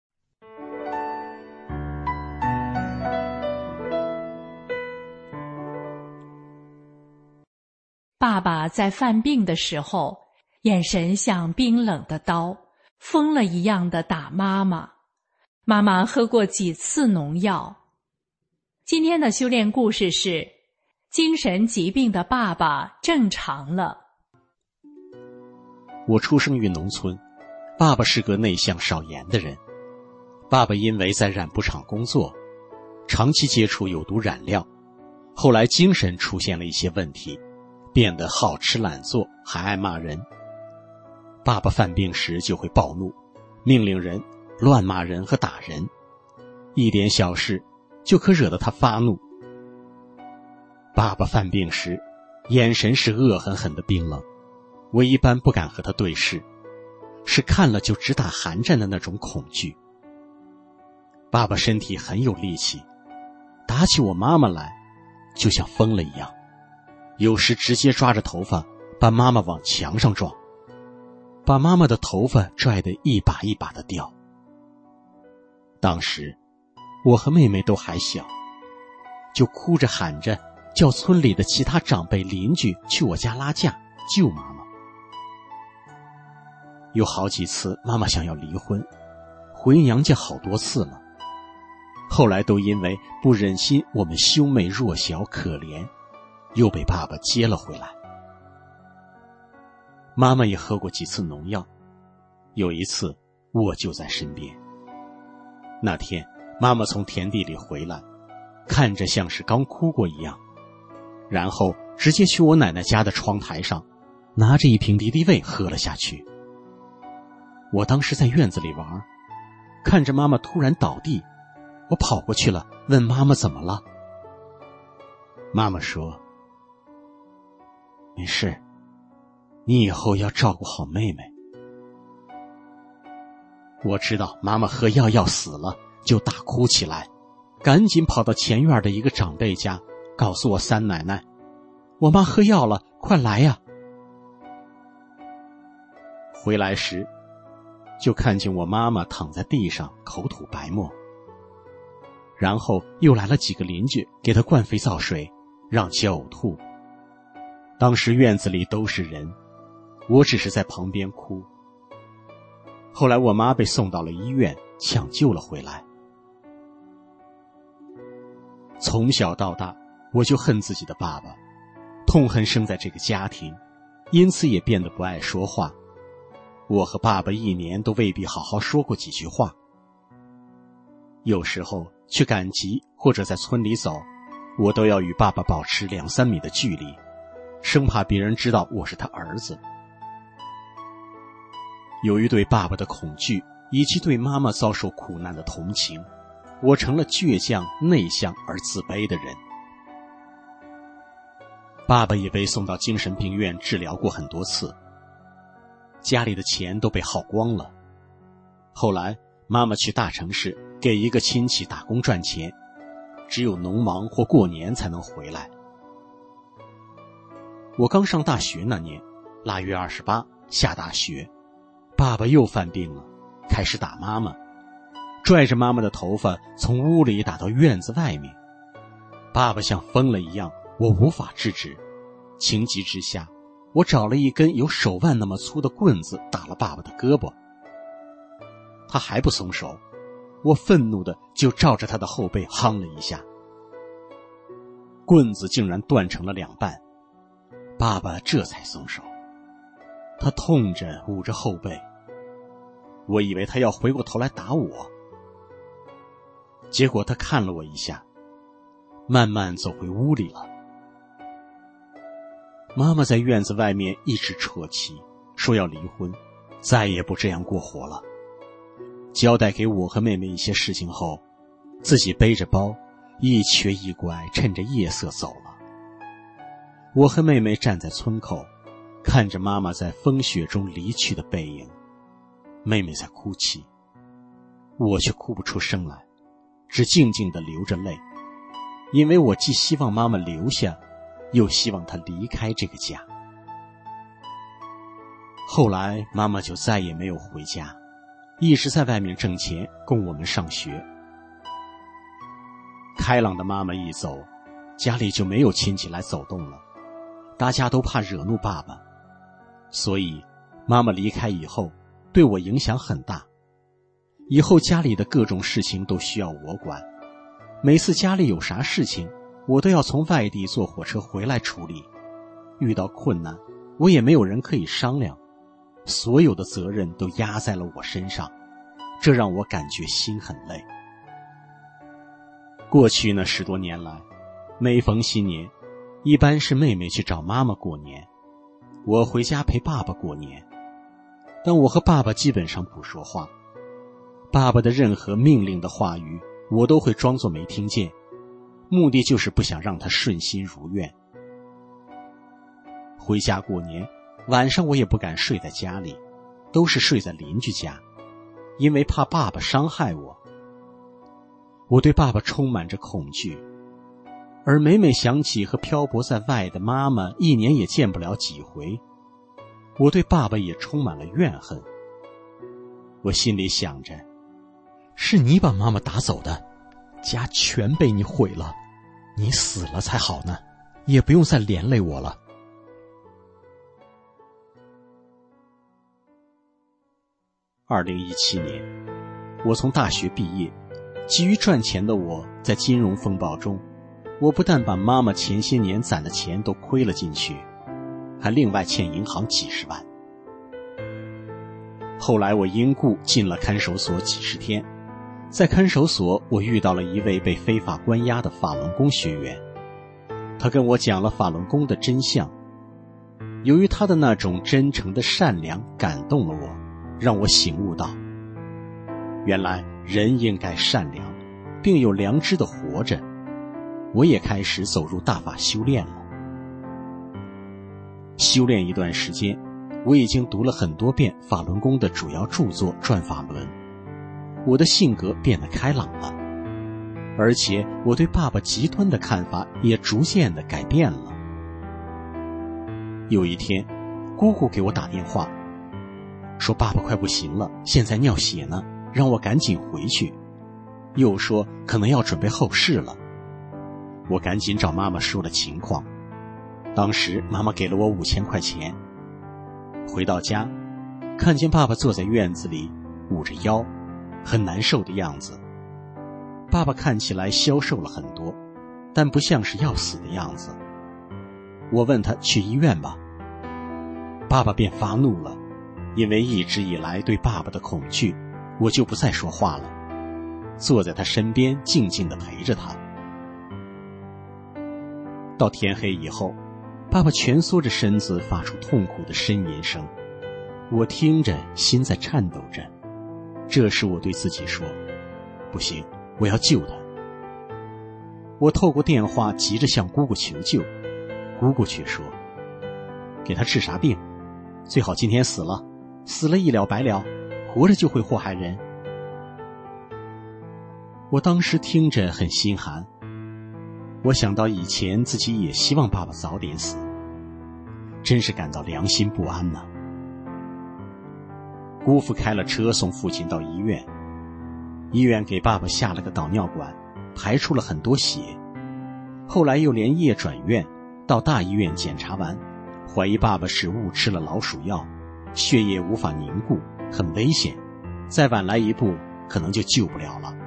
[SPEAKER 4] 爸爸在犯病的时候，眼神像冰冷的刀，疯了一样的打妈妈。妈妈喝过几次农药。今天的修炼故事是：精神疾病的爸爸正常了。
[SPEAKER 7] 我出生于农村，爸爸是个内向少言的人。爸爸因为在染布厂工作，长期接触有毒染料，后来精神出现了一些问题，变得好吃懒做，还爱骂人。爸爸犯病时就会暴怒，命令人乱骂人和打人，一点小事就可惹得他发怒。爸爸犯病时，眼神是恶狠狠的冰冷，我一般不敢和他对视，是看了就直打寒战的那种恐惧。爸爸身体很有力气，打起我妈妈来就像疯了一样，有时直接抓着头发把妈妈往墙上撞，把妈妈的头发拽得一把一把的掉。当时我和妹妹都还小，就哭着喊着叫村里的其他长辈邻居去我家拉架救妈妈。有好几次妈妈想要离婚，回娘家好多次了，后来都因为不忍心我们兄妹弱小可怜，又被爸爸接了回来。妈妈也喝过几次农药，有一次我就在身边。那天妈妈从田地里回来，看着像是刚哭过一样，然后直接去我奶奶家的窗台上拿着一瓶敌敌畏喝了下去。我当时在院子里玩，看着妈妈突然倒地，我跑过去了，问妈妈怎么了。妈妈说：“没事，你以后要照顾好妹妹。”我知道妈妈喝药要死了，就大哭起来，赶紧跑到前院的一个长辈家，告诉我三奶奶：“我妈喝药了，快来呀！”回来时，就看见我妈妈躺在地上口吐白沫，然后又来了几个邻居给她灌肥皂水，让其呕吐。当时院子里都是人，我只是在旁边哭。后来我妈被送到了医院，抢救了回来。从小到大，我就恨自己的爸爸，痛恨生在这个家庭，因此也变得不爱说话。我和爸爸一年都未必好好说过几句话。有时候去赶集或者在村里走，我都要与爸爸保持2-3米的距离，生怕别人知道我是他儿子。由于对爸爸的恐惧以及对妈妈遭受苦难的同情，我成了倔强、内向而自卑的人。爸爸也被送到精神病院治疗过很多次，家里的钱都被耗光了。后来妈妈去大城市给一个亲戚打工赚钱，只有农忙或过年才能回来。我刚上大学那年，腊月28下大雪，爸爸又犯病了，开始打妈妈，拽着妈妈的头发从屋里打到院子外面。爸爸像疯了一样，我无法制止。情急之下，我找了一根有手腕那么粗的棍子打了爸爸的胳膊。他还不松手，我愤怒的就照着他的后背夯了一下，棍子竟然断成了2半。爸爸这才松手，他痛着捂着后背，我以为他要回过头来打我，结果他看了我一下，慢慢走回屋里了。妈妈在院子外面一直啜泣，说要离婚，再也不这样过活了。交代给我和妹妹一些事情后，自己背着包一瘸一拐，趁着夜色走了。我和妹妹站在村口，看着妈妈在风雪中离去的背影。妹妹在哭泣，我却哭不出声来，只静静地流着泪，因为我既希望妈妈留下，又希望她离开这个家。后来妈妈就再也没有回家，一直在外面挣钱供我们上学。开朗的妈妈一走，家里就没有亲戚来走动了，大家都怕惹怒爸爸，所以妈妈离开以后对我影响很大。以后家里的各种事情都需要我管，每次家里有啥事情，我都要从外地坐火车回来处理。遇到困难，我也没有人可以商量，所有的责任都压在了我身上，这让我感觉心很累。过去那10多年来，每逢新年，一般是妹妹去找妈妈过年，我回家陪爸爸过年。但我和爸爸基本上不说话，爸爸的任何命令的话语，我都会装作没听见，目的就是不想让他顺心如愿。回家过年，晚上我也不敢睡在家里，都是睡在邻居家，因为怕爸爸伤害我。我对爸爸充满着恐惧，而每每想起和漂泊在外的妈妈一年也见不了几回，我对爸爸也充满了怨恨。我心里想着，是你把妈妈打走的，家全被你毁了，你死了才好呢， 也不用再连累我了。2017年，我从大学毕业，急于赚钱的我，在金融风暴中，我不但把妈妈前些年攒的钱都亏了进去，还另外欠银行几十万。后来我因故进了看守所几十天，在看守所我遇到了一位被非法关押的法轮功学员，他跟我讲了法轮功的真相。由于他的那种真诚的善良感动了我，让我醒悟到，原来人应该善良并有良知的活着。我也开始走入大法修炼了。修炼一段时间，我已经读了很多遍法轮功的主要著作《转法轮》，我的性格变得开朗了，而且我对爸爸极端的看法也逐渐的改变了。有一天，姑姑给我打电话，说爸爸快不行了，现在尿血呢，让我赶紧回去，又说可能要准备后事了。我赶紧找妈妈说了情况，当时妈妈给了我5000块钱。回到家，看见爸爸坐在院子里捂着腰，很难受的样子。爸爸看起来消瘦了很多，但不像是要死的样子。我问他去医院吧，爸爸便发怒了，因为一直以来对爸爸的恐惧，我就不再说话了，坐在他身边静静地陪着他。到天黑以后，爸爸蜷缩着身子发出痛苦的呻吟声，我听着心在颤抖着。这时我对自己说，不行，我要救他。我透过电话急着向姑姑求救，姑姑却说，给他治啥病，最好今天死了，死了一了百了，活着就会祸害人。我当时听着很心寒，我想到以前自己也希望爸爸早点死，真是感到良心不安呐。姑父开了车送父亲到医院，医院给爸爸下了个导尿管，排出了很多血，后来又连夜转院到大医院检查完，怀疑爸爸是误吃了老鼠药，血液无法凝固，很危险，再晚来一步可能就救不了了。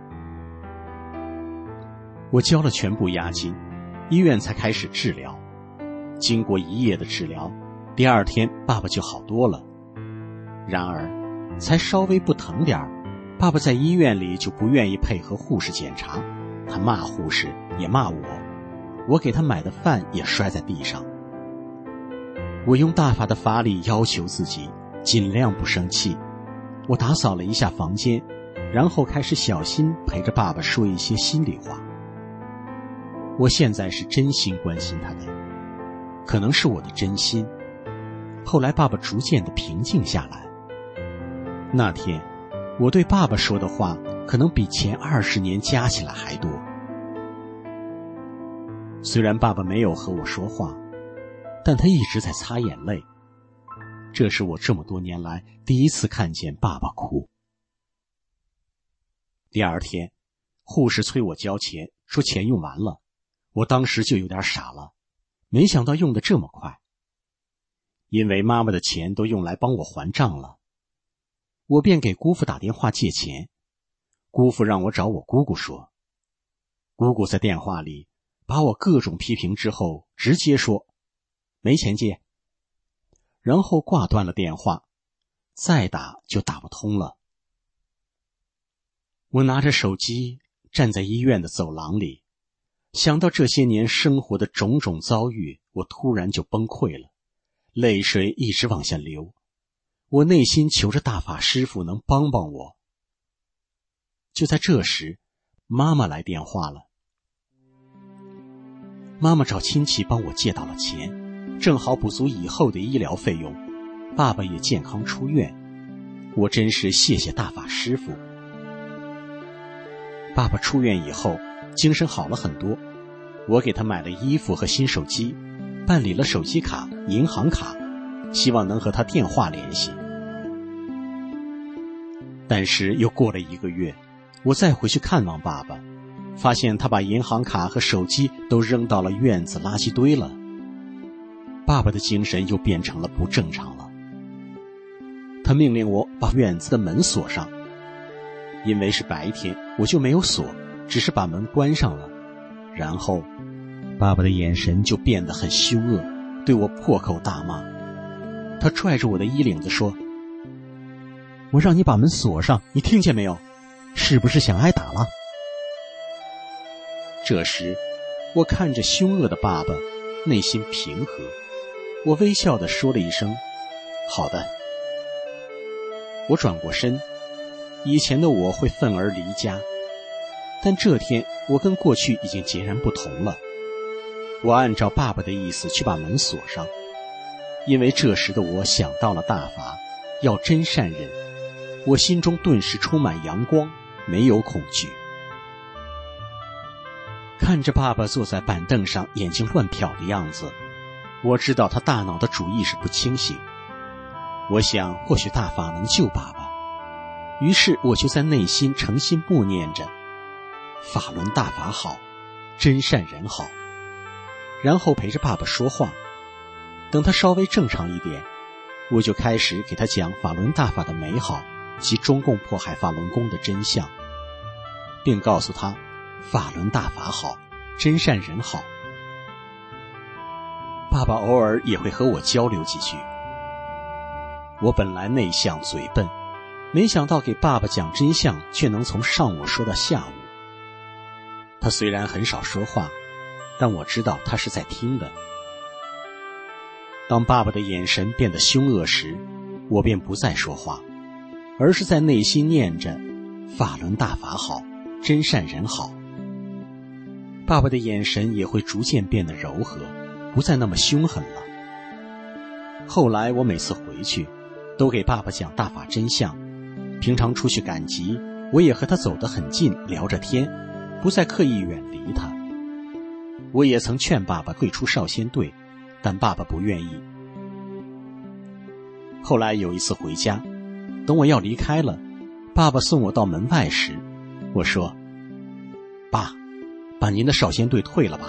[SPEAKER 7] 我交了全部押金，医院才开始治疗。经过1夜的治疗，第2天爸爸就好多了。然而才稍微不疼点儿，爸爸在医院里就不愿意配合护士检查，他骂护士也骂我，我给他买的饭也摔在地上。我用大法的法力要求自己尽量不生气，我打扫了一下房间，然后开始小心陪着爸爸说一些心里话。我现在是真心关心他的，可能是我的真心。后来爸爸逐渐的平静下来。那天我对爸爸说的话可能比前20年加起来还多。虽然爸爸没有和我说话，但他一直在擦眼泪。这是我这么多年来第一次看见爸爸哭。第2天，护士催我交钱，说钱用完了。我当时就有点傻了，没想到用得这么快。因为妈妈的钱都用来帮我还账了，我便给姑父打电话借钱。姑父让我找我姑姑说，姑姑在电话里把我各种批评之后，直接说没钱借，然后挂断了电话，再打就打不通了。我拿着手机站在医院的走廊里，想到这些年生活的种种遭遇，我突然就崩溃了，泪水一直往下流。我内心求着大法师父能帮帮我。就在这时，妈妈来电话了。妈妈找亲戚帮我借到了钱，正好补足以后的医疗费用，爸爸也健康出院。我真是谢谢大法师父。爸爸出院以后精神好了很多，我给他买了衣服和新手机，办理了手机卡、银行卡，希望能和他电话联系。但是又过了1个月，我再回去看望爸爸， 发现他把银行卡和手机都扔到了院子垃圾堆了。爸爸的精神又变成了不正常了。他命令我把院子的门锁上，因为是白天，我就没有锁，只是把门关上了。然后爸爸的眼神就变得很凶恶，对我破口大骂。他拽着我的衣领子说：我让你把门锁上，你听见没有？是不是想挨打了？这时我看着凶恶的爸爸，内心平和，我微笑地说了一声好的。我转过身，以前的我会愤而离家，但这天我跟过去已经截然不同了。我按照爸爸的意思去把门锁上，因为这时的我想到了大法，要真善忍，我心中顿时充满阳光，没有恐惧。看着爸爸坐在板凳上眼睛乱瞟的样子，我知道他大脑的主意识不清醒。我想或许大法能救爸爸，于是我就在内心诚心默念着法轮大法好，真善人好，然后陪着爸爸说话。等他稍微正常一点，我就开始给他讲法轮大法的美好及中共迫害法轮功的真相，并告诉他法轮大法好，真善人好。爸爸偶尔也会和我交流几句。我本来内向嘴笨，没想到给爸爸讲真相却能从上午说到下午。他虽然很少说话，但我知道他是在听的。当爸爸的眼神变得凶恶时，我便不再说话，而是在内心念着法轮大法好，真善人好。爸爸的眼神也会逐渐变得柔和，不再那么凶狠了。后来我每次回去都给爸爸讲大法真相，平常出去赶集，我也和他走得很近，聊着天，不再刻意远离他。我也曾劝爸爸退出少先队，但爸爸不愿意。后来有一次回家，等我要离开了，爸爸送我到门外时，我说：爸，把您的少先队退了吧。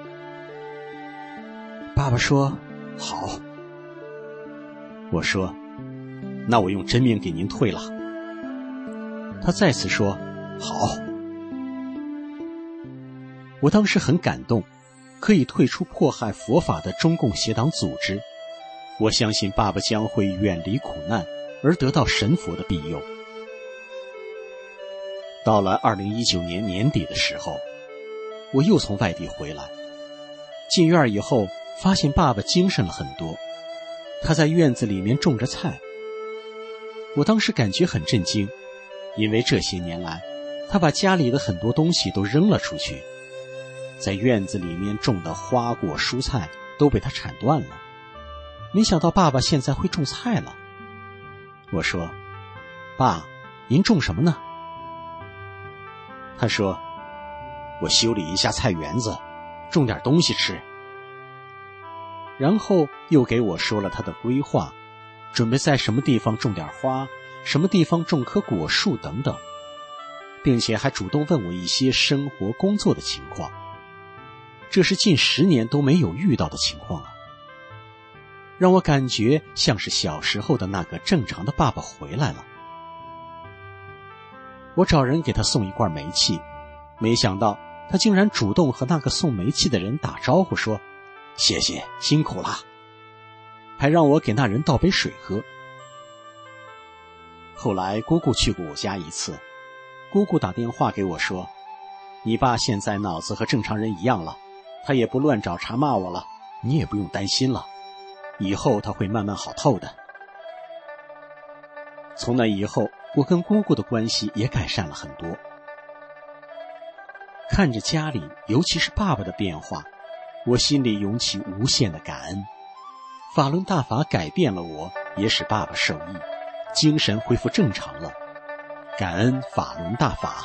[SPEAKER 7] 爸爸说：好。我说：那我用真命给您退了。他再次说：好。我当时很感动，可以退出迫害佛法的中共邪党组织。我相信爸爸将会远离苦难，而得到神佛的庇佑。到了2019年年底的时候，我又从外地回来，进院以后发现爸爸精神了很多，他在院子里面种着菜。我当时感觉很震惊，因为这些年来他把家里的很多东西都扔了出去，在院子里面种的花果蔬菜都被他铲断了。没想到爸爸现在会种菜了。我说：爸，您种什么呢？他说：我修理一下菜园子，种点东西吃。然后又给我说了他的规划，准备在什么地方种点花，什么地方种棵果树等等，并且还主动问我一些生活工作的情况。这是近10年都没有遇到的情况啊，让我感觉像是小时候的那个正常的爸爸回来了。我找人给他送一罐煤气，没想到他竟然主动和那个送煤气的人打招呼，说：谢谢，辛苦了，还让我给那人倒杯水喝。后来姑姑去过我家一次，姑姑打电话给我说：你爸现在脑子和正常人一样了，他也不乱找茬骂我了，你也不用担心了，以后他会慢慢好透的。从那以后，我跟姑姑的关系也改善了很多。看着家里，尤其是爸爸的变化，我心里涌起无限的感恩。法轮大法改变了我，也使爸爸受益，精神恢复正常了。感恩法轮大法。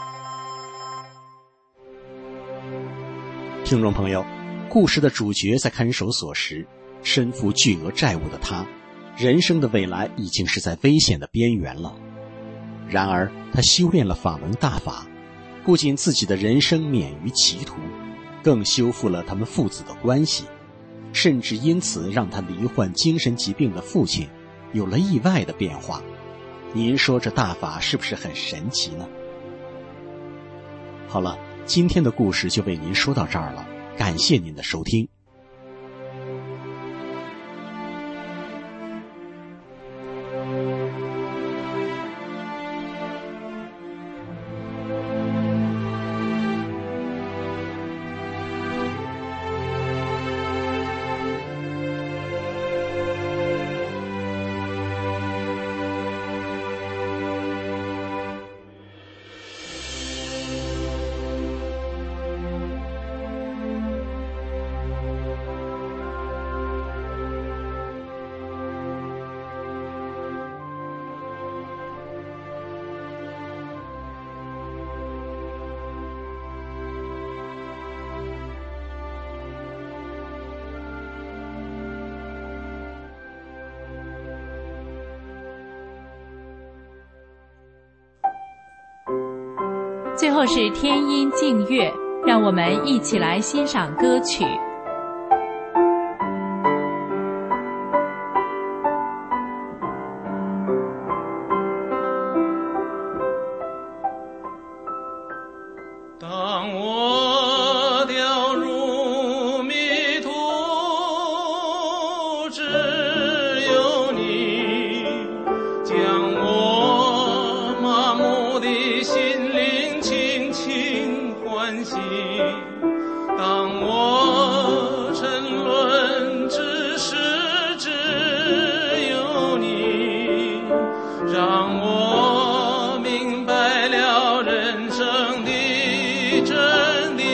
[SPEAKER 7] 听众朋友，故事的主角在看守所时，身负巨额债务的他，人生的未来已经是在危险的边缘了。然而他修炼了法轮大法， 不仅自己的人生免于歧途，更修复了他们父子的关系，甚至因此让他罹患精神疾病的父亲有了意外的变化。您说这大法是不是很神奇呢？好了，今天的故事就为您说到这儿了，感谢您的收听。
[SPEAKER 4] 最后是天音静月，让我们一起来欣赏歌曲。
[SPEAKER 8] 当我掉入迷途，只有你将我麻木的心灵轻轻唤醒。当我沉沦，只是只有你让我明白了人生的真理。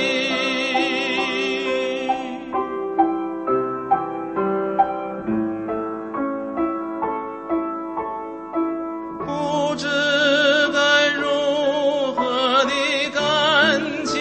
[SPEAKER 8] 不知该如何地感谢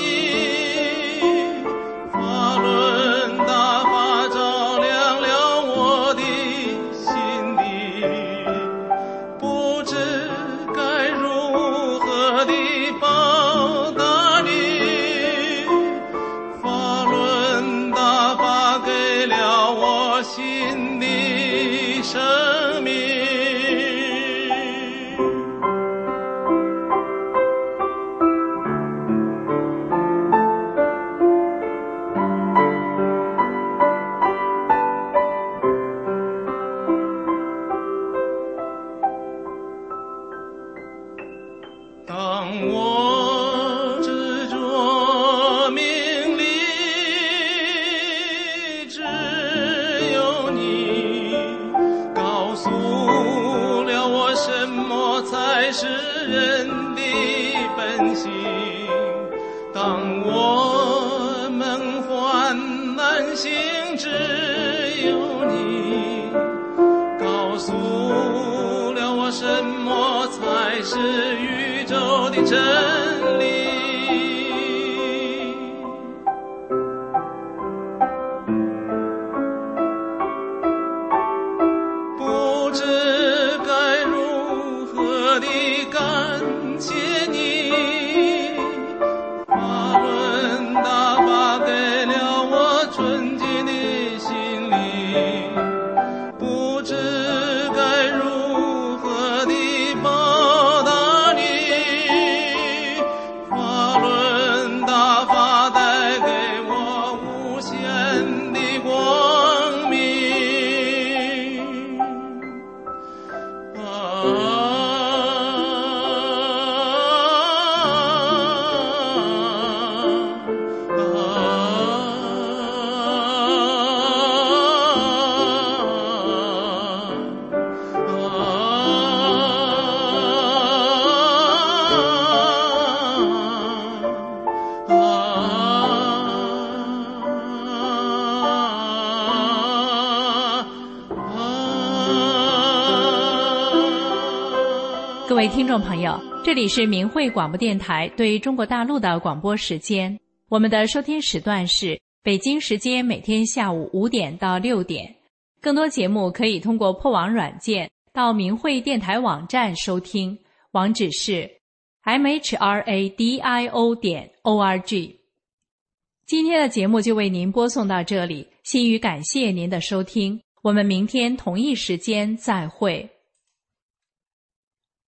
[SPEAKER 8] 你，法轮大法照亮了我的心底，不知该如何地报答你，法轮大法给了我新的生命。当我执着名利，只有你告诉了我什么才是人的本性。当我梦幻难醒，只有你告诉了我什么才是宇宙的真理。不知该如何地感谢你，法轮大法给了我纯净的心灵，不知该如何地报答你，法轮大法带给我无限的光明。
[SPEAKER 4] 各位听众朋友，这里是明慧广播电台对中国大陆的广播时间。我们的收听时段是北京时间每天下午5点到6点。更多节目可以通过破网软件到明慧电台网站收听，网址是 mhradio.org。今天的节目就为您播送到这里，心语感谢您的收听，我们明天同一时间再会。